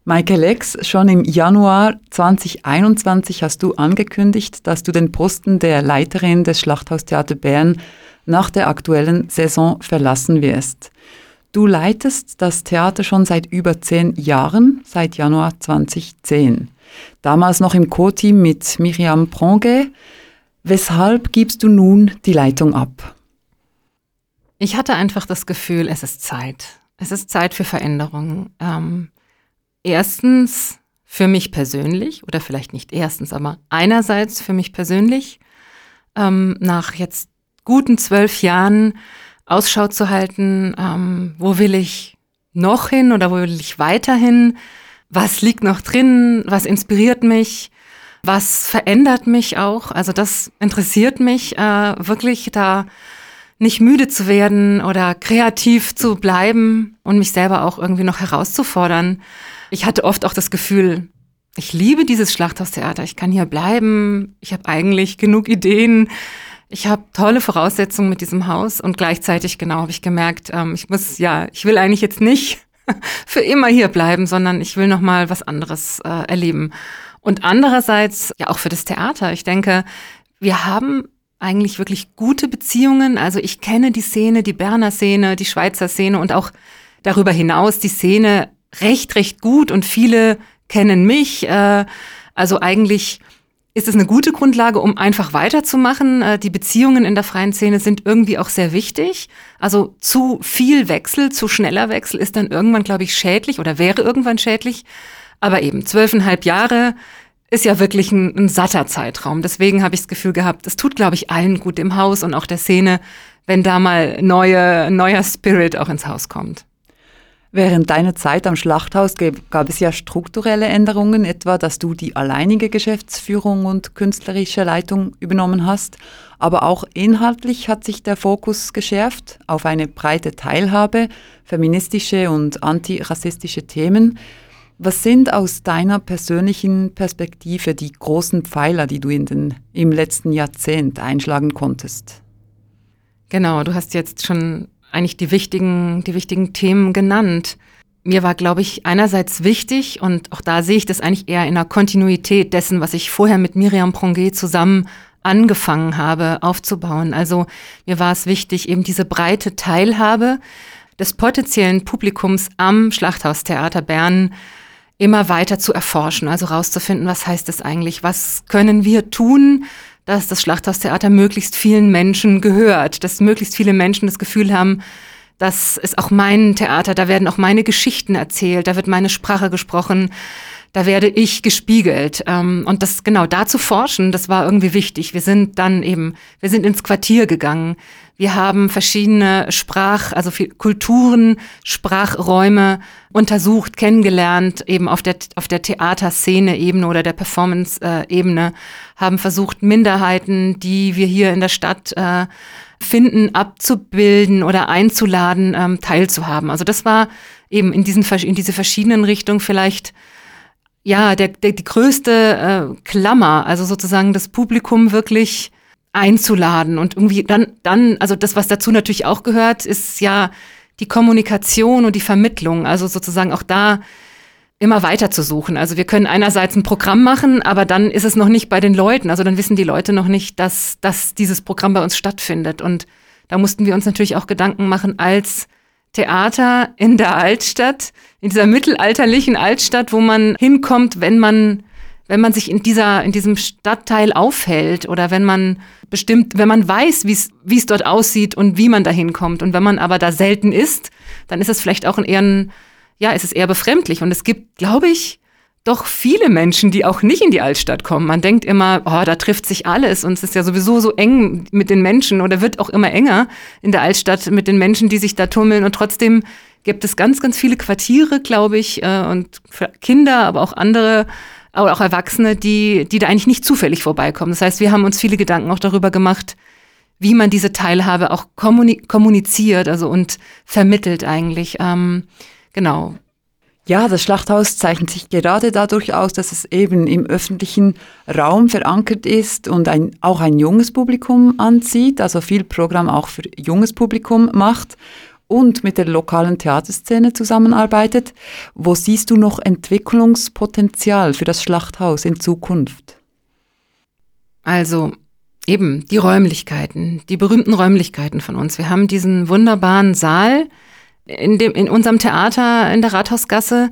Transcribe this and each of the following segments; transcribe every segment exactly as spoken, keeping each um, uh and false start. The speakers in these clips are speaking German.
Maike Lex, schon im Januar zwanzig einundzwanzig hast du angekündigt, dass du den Posten der Leiterin des Schlachthaustheater Bern nach der aktuellen Saison verlassen wirst. Du leitest das Theater schon seit über zehn Jahren, seit Januar zweitausendzehn. Damals noch im Co-Team mit Myriam Pronguet. Weshalb gibst du nun die Leitung ab? Ich hatte einfach das Gefühl, es ist Zeit. Es ist Zeit für Veränderungen. Ähm, erstens für mich persönlich, oder vielleicht nicht erstens, aber einerseits für mich persönlich, ähm, nach jetzt guten zwölf Jahren Ausschau zu halten, ähm, wo will ich noch hin oder wo will ich weiterhin, was liegt noch drin, was inspiriert mich, was verändert mich auch, also das interessiert mich, äh, wirklich da nicht müde zu werden oder kreativ zu bleiben und mich selber auch irgendwie noch herauszufordern. Ich hatte oft auch das Gefühl, ich liebe dieses Schlachthaustheater, ich kann hier bleiben, ich habe eigentlich genug Ideen, ich habe tolle Voraussetzungen mit diesem Haus und gleichzeitig genau habe ich gemerkt, ähm, ich muss, ja, ich will eigentlich jetzt nicht für immer hier bleiben, sondern ich will noch mal was anderes äh, erleben. Und andererseits ja auch für das Theater. Ich denke, wir haben eigentlich wirklich gute Beziehungen. Also ich kenne die Szene, die Berner Szene, die Schweizer Szene und auch darüber hinaus die Szene recht, recht gut und viele kennen mich. Äh, also eigentlich ist es eine gute Grundlage, um einfach weiterzumachen. Äh, die Beziehungen in der freien Szene sind irgendwie auch sehr wichtig. Also zu viel Wechsel, zu schneller Wechsel ist dann irgendwann, glaube ich, schädlich oder wäre irgendwann schädlich. Aber eben zwölfeinhalb Jahre ist ja wirklich ein, ein satter Zeitraum. Deswegen habe ich das Gefühl gehabt, es tut, glaube ich, allen gut im Haus und auch der Szene, wenn da mal neue, neuer Spirit auch ins Haus kommt. Während deiner Zeit am Schlachthaus gab es ja strukturelle Änderungen, etwa, dass du die alleinige Geschäftsführung und künstlerische Leitung übernommen hast. Aber auch inhaltlich hat sich der Fokus geschärft auf eine breite Teilhabe, feministische und antirassistische Themen. Was sind aus deiner persönlichen Perspektive die großen Pfeiler, die du in den, im letzten Jahrzehnt einschlagen konntest? Genau, du hast jetzt schon eigentlich die wichtigen, die wichtigen Themen genannt. Mir war, glaube ich, einerseits wichtig, und auch da sehe ich das eigentlich eher in der Kontinuität dessen, was ich vorher mit Myriam Pronguet zusammen angefangen habe, aufzubauen. Also mir war es wichtig, eben diese breite Teilhabe des potenziellen Publikums am Schlachthaustheater Bern immer weiter zu erforschen, also rauszufinden, was heißt es eigentlich, was können wir tun, dass das Schlachthaustheater möglichst vielen Menschen gehört, dass möglichst viele Menschen das Gefühl haben, das ist auch mein Theater, da werden auch meine Geschichten erzählt, da wird meine Sprache gesprochen, da werde ich gespiegelt. Und das genau da zu forschen, das war irgendwie wichtig. Wir sind dann eben, wir sind ins Quartier gegangen. Wir haben verschiedene Sprach, also Kulturen, Sprachräume untersucht, kennengelernt, eben auf der, auf der Theaterszene-Ebene oder der Performance-Ebene, haben versucht, Minderheiten, die wir hier in der Stadt äh, finden, abzubilden oder einzuladen, ähm, teilzuhaben. Also das war eben in diesen, in diese verschiedenen Richtungen vielleicht ja der, der die größte äh, Klammer, also sozusagen das Publikum wirklich einzuladen und irgendwie dann, dann, also das, was dazu natürlich auch gehört, ist ja die Kommunikation und die Vermittlung, also sozusagen auch da immer weiter zu suchen. Also wir können einerseits ein Programm machen, aber dann ist es noch nicht bei den Leuten, also dann wissen die Leute noch nicht, dass, dass dieses Programm bei uns stattfindet, und da mussten wir uns natürlich auch Gedanken machen als Theater in der Altstadt, in dieser mittelalterlichen Altstadt, wo man hinkommt, wenn man wenn man sich in dieser, in diesem Stadtteil aufhält oder wenn man bestimmt, wenn man weiß, wie es, wie es dort aussieht und wie man da hinkommt. Und wenn man aber da selten ist, dann ist es vielleicht auch ein eher, ein, ja, ist es eher befremdlich. Und es gibt, glaube ich, doch viele Menschen, die auch nicht in die Altstadt kommen. Man denkt immer, oh, da trifft sich alles und es ist ja sowieso so eng mit den Menschen oder wird auch immer enger in der Altstadt mit den Menschen, die sich da tummeln. Und trotzdem gibt es ganz, ganz viele Quartiere, glaube ich, und für Kinder, aber auch andere, aber auch Erwachsene, die, die da eigentlich nicht zufällig vorbeikommen. Das heißt, wir haben uns viele Gedanken auch darüber gemacht, wie man diese Teilhabe auch kommuni- kommuniziert, also und vermittelt eigentlich. Ähm, genau. Ja, das Schlachthaus zeichnet sich gerade dadurch aus, dass es eben im öffentlichen Raum verankert ist und ein, auch ein junges Publikum anzieht, also viel Programm auch für junges Publikum macht. und mit der lokalen Theaterszene zusammenarbeitet. Wo siehst du noch Entwicklungspotenzial für das Schlachthaus in Zukunft? Also eben die Räumlichkeiten, die berühmten Räumlichkeiten von uns. Wir haben diesen wunderbaren Saal in, dem, in unserem Theater in der Rathausgasse,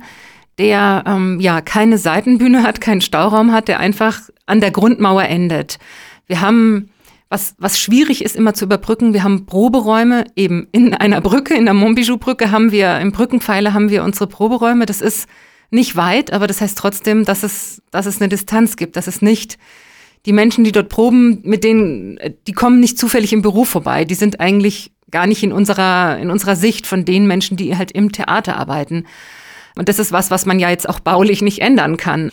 der ähm, ja keine Seitenbühne hat, keinen Stauraum hat, der einfach an der Grundmauer endet. Wir haben, was, was schwierig ist immer zu überbrücken, wir haben Proberäume eben in einer Brücke, in der Montbijou-Brücke haben wir, im Brückenpfeiler haben wir unsere Proberäume. Das ist nicht weit, aber das heißt trotzdem, dass es, dass es eine Distanz gibt, dass es nicht die Menschen, die dort proben, mit denen, die kommen nicht zufällig im Büro vorbei. Die sind eigentlich gar nicht in unserer, in unserer Sicht von den Menschen, die halt im Theater arbeiten. Und das ist was, was man ja jetzt auch baulich nicht ändern kann.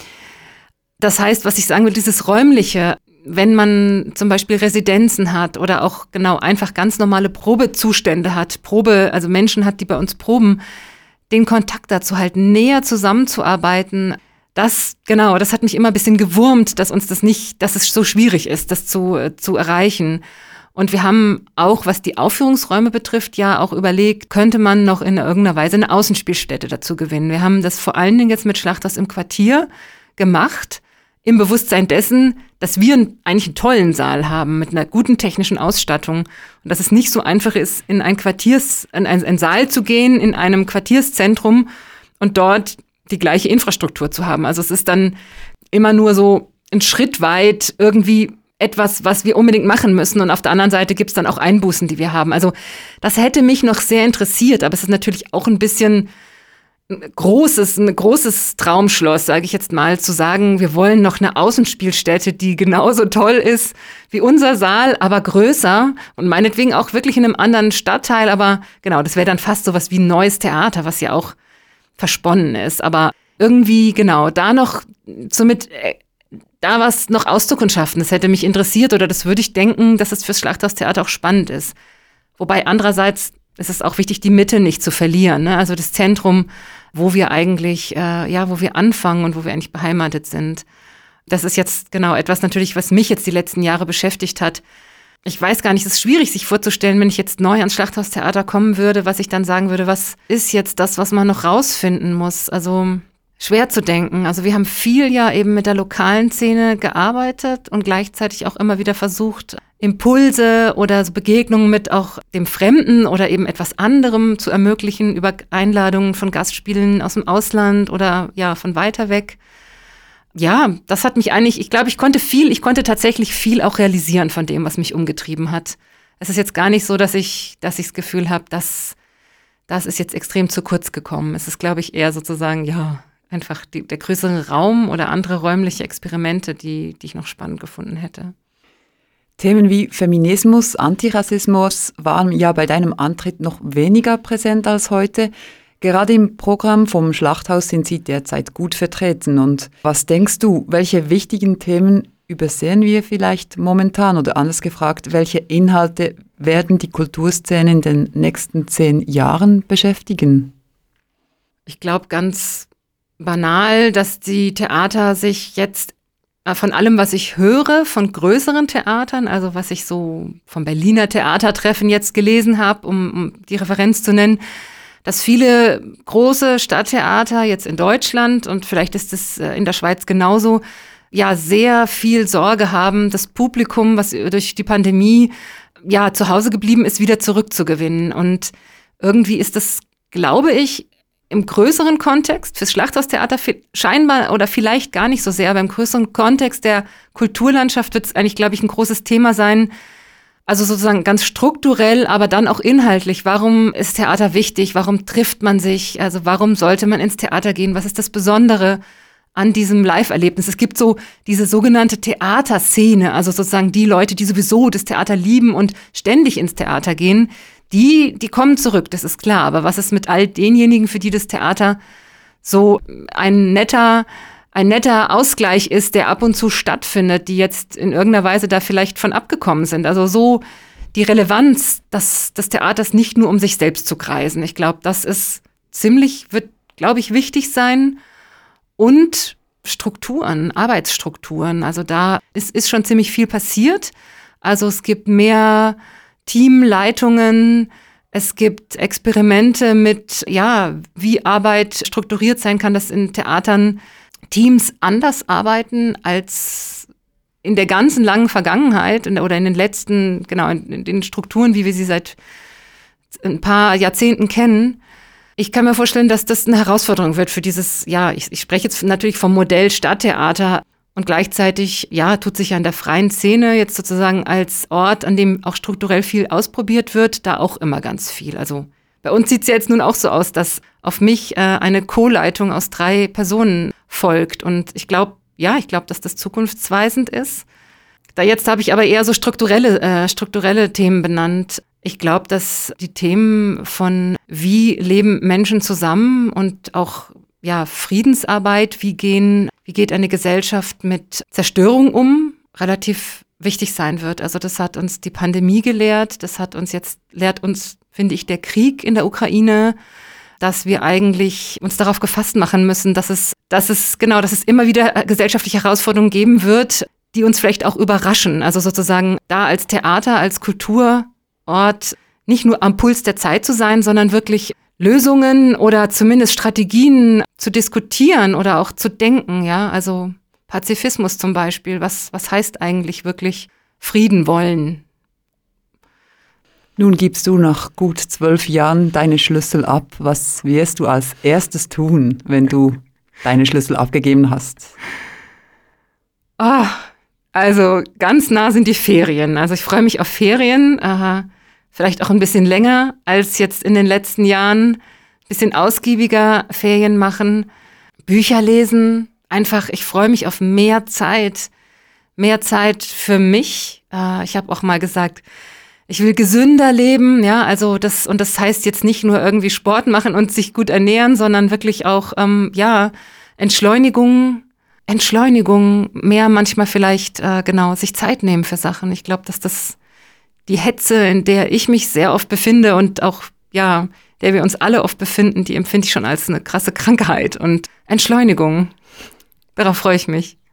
Das heißt, was ich sagen will, dieses Räumliche, wenn man zum Beispiel Residenzen hat oder auch genau einfach ganz normale Probezustände hat, Probe, also Menschen hat, die bei uns proben, den Kontakt dazu halten, näher zusammenzuarbeiten. Das, genau, das hat mich immer ein bisschen gewurmt, dass uns das nicht, dass es so schwierig ist, das zu, zu erreichen. Und wir haben auch, was die Aufführungsräume betrifft, ja auch überlegt, könnte man noch in irgendeiner Weise eine Außenspielstätte dazu gewinnen. Wir haben das vor allen Dingen jetzt mit Schlachthaus im Quartier gemacht, im Bewusstsein dessen, dass wir eigentlich einen tollen Saal haben mit einer guten technischen Ausstattung und dass es nicht so einfach ist, in ein Quartiers, in ein, ein Saal zu gehen, in einem Quartierszentrum und dort die gleiche Infrastruktur zu haben. Also es ist dann immer nur so ein Schritt weit irgendwie etwas, was wir unbedingt machen müssen. Und auf der anderen Seite gibt es dann auch Einbußen, die wir haben. Also das hätte mich noch sehr interessiert, aber es ist natürlich auch ein bisschen ein großes, ein großes Traumschloss, sage ich jetzt mal, zu sagen, wir wollen noch eine Außenspielstätte, die genauso toll ist wie unser Saal, aber größer und meinetwegen auch wirklich in einem anderen Stadtteil. Aber genau, das wäre dann fast so was wie ein neues Theater, was ja auch versponnen ist, aber irgendwie, genau, da noch somit, äh, da was noch auszukundschaften, das hätte mich interessiert oder das würde ich denken, dass es fürs Schlachthaustheater auch spannend ist. Wobei andererseits ist es auch wichtig, die Mitte nicht zu verlieren, ne? Also das Zentrum, wo wir eigentlich, äh, ja, wo wir anfangen und wo wir eigentlich beheimatet sind. Das ist jetzt genau etwas natürlich, was mich jetzt die letzten Jahre beschäftigt hat. Ich weiß gar nicht, es ist schwierig, sich vorzustellen, wenn ich jetzt neu ans Schlachthaustheater kommen würde, was ich dann sagen würde, was ist jetzt das, was man noch rausfinden muss? Also schwer zu denken. Also wir haben viel ja eben mit der lokalen Szene gearbeitet und gleichzeitig auch immer wieder versucht, Impulse oder so Begegnungen mit auch dem Fremden oder eben etwas anderem zu ermöglichen über Einladungen von Gastspielen aus dem Ausland oder ja von weiter weg. Ja, das hat mich eigentlich, ich glaube, ich konnte viel, ich konnte tatsächlich viel auch realisieren von dem, was mich umgetrieben hat. Es ist jetzt gar nicht so, dass ich, dass ich das Gefühl habe, dass das ist jetzt extrem zu kurz gekommen. Es ist, glaube ich, eher sozusagen, ja, einfach die, der größere Raum oder andere räumliche Experimente, die, die ich noch spannend gefunden hätte. Themen wie Feminismus, Antirassismus waren ja bei deinem Antritt noch weniger präsent als heute. Gerade im Programm vom Schlachthaus sind Sie derzeit gut vertreten. Und was denkst du, welche wichtigen Themen übersehen wir vielleicht momentan? Oder anders gefragt, welche Inhalte werden die Kulturszene in den nächsten zehn Jahren beschäftigen? Ich glaube ganz banal, dass die Theater sich jetzt von allem, was ich höre, von größeren Theatern, also was ich so vom Berliner Theatertreffen jetzt gelesen habe, um, um die Referenz zu nennen, dass viele große Stadttheater jetzt in Deutschland und vielleicht ist es in der Schweiz genauso, ja sehr viel Sorge haben, das Publikum, was durch die Pandemie ja zu Hause geblieben ist, wieder zurückzugewinnen. Und irgendwie ist das, glaube ich, im größeren Kontext, fürs Schlachthaustheater scheinbar oder vielleicht gar nicht so sehr, aber im größeren Kontext der Kulturlandschaft wird es eigentlich, glaube ich, ein großes Thema sein. Also sozusagen ganz strukturell, aber dann auch inhaltlich. Warum ist Theater wichtig? Warum trifft man sich? Also warum sollte man ins Theater gehen? Was ist das Besondere an diesem Live-Erlebnis? Es gibt so diese sogenannte Theaterszene, also sozusagen die Leute, die sowieso das Theater lieben und ständig ins Theater gehen, die, die kommen zurück, das ist klar. Aber was ist mit all denjenigen, für die das Theater so ein netter, ein netter Ausgleich ist, der ab und zu stattfindet, die jetzt in irgendeiner Weise da vielleicht von abgekommen sind? Also so die Relevanz des, des Theaters nicht nur um sich selbst zu kreisen. Ich glaube, das ist ziemlich, wird, glaube ich, wichtig sein. Und Strukturen, Arbeitsstrukturen. Also da ist, ist schon ziemlich viel passiert. Also es gibt mehr Teamleitungen, Es gibt Experimente mit, ja, wie Arbeit strukturiert sein kann, dass in Theatern Teams anders arbeiten als in der ganzen langen Vergangenheit in der, oder in den letzten, genau, in, in den Strukturen, wie wir sie seit ein paar Jahrzehnten kennen. Ich kann mir vorstellen, dass das eine Herausforderung wird für dieses, ja, ich, ich spreche jetzt natürlich vom Modell Stadttheater und gleichzeitig, ja, tut sich ja in der freien Szene jetzt sozusagen als Ort, an dem auch strukturell viel ausprobiert wird, da auch immer ganz viel. Also bei uns sieht es ja jetzt nun auch so aus, dass auf mich äh, eine Co-Leitung aus drei Personen folgt und ich glaube, ja, ich glaube, dass das zukunftsweisend ist. Da jetzt habe ich aber eher so strukturelle, äh, strukturelle Themen benannt. Ich glaube, dass die Themen von wie leben Menschen zusammen und auch ja Friedensarbeit, wie gehen, wie geht eine Gesellschaft mit Zerstörung um, relativ wichtig sein wird. Also das hat uns die Pandemie gelehrt, das hat uns jetzt, lehrt uns, finde ich, der Krieg in der Ukraine, dass wir eigentlich uns darauf gefasst machen müssen, dass es, dass es, genau, dass es immer wieder gesellschaftliche Herausforderungen geben wird, die uns vielleicht auch überraschen. Also sozusagen da als Theater, als Kulturort nicht nur am Puls der Zeit zu sein, sondern wirklich Lösungen oder zumindest Strategien zu diskutieren oder auch zu denken, ja. Also Pazifismus zum Beispiel. Was, was heißt eigentlich wirklich Frieden wollen? Nun gibst du nach gut zwölf Jahren deine Schlüssel ab. Was wirst du als erstes tun, wenn du deine Schlüssel abgegeben hast? Ah, also ganz nah sind die Ferien. Also ich freue mich auf Ferien, aha, vielleicht auch ein bisschen länger als jetzt in den letzten Jahren. Ein bisschen ausgiebiger Ferien machen, Bücher lesen. Einfach, ich freue mich auf mehr Zeit, mehr Zeit für mich. Äh, ich habe auch mal gesagt, ich will gesünder leben, ja, also das, und das heißt jetzt nicht nur irgendwie Sport machen und sich gut ernähren, sondern wirklich auch, ähm, ja, Entschleunigung, Entschleunigung, mehr manchmal vielleicht, äh, genau, sich Zeit nehmen für Sachen. Ich glaube, dass das die Hetze, in der ich mich sehr oft befinde und auch, ja, der wir uns alle oft befinden, die empfinde ich schon als eine krasse Krankheit und Entschleunigung. Darauf freue ich mich.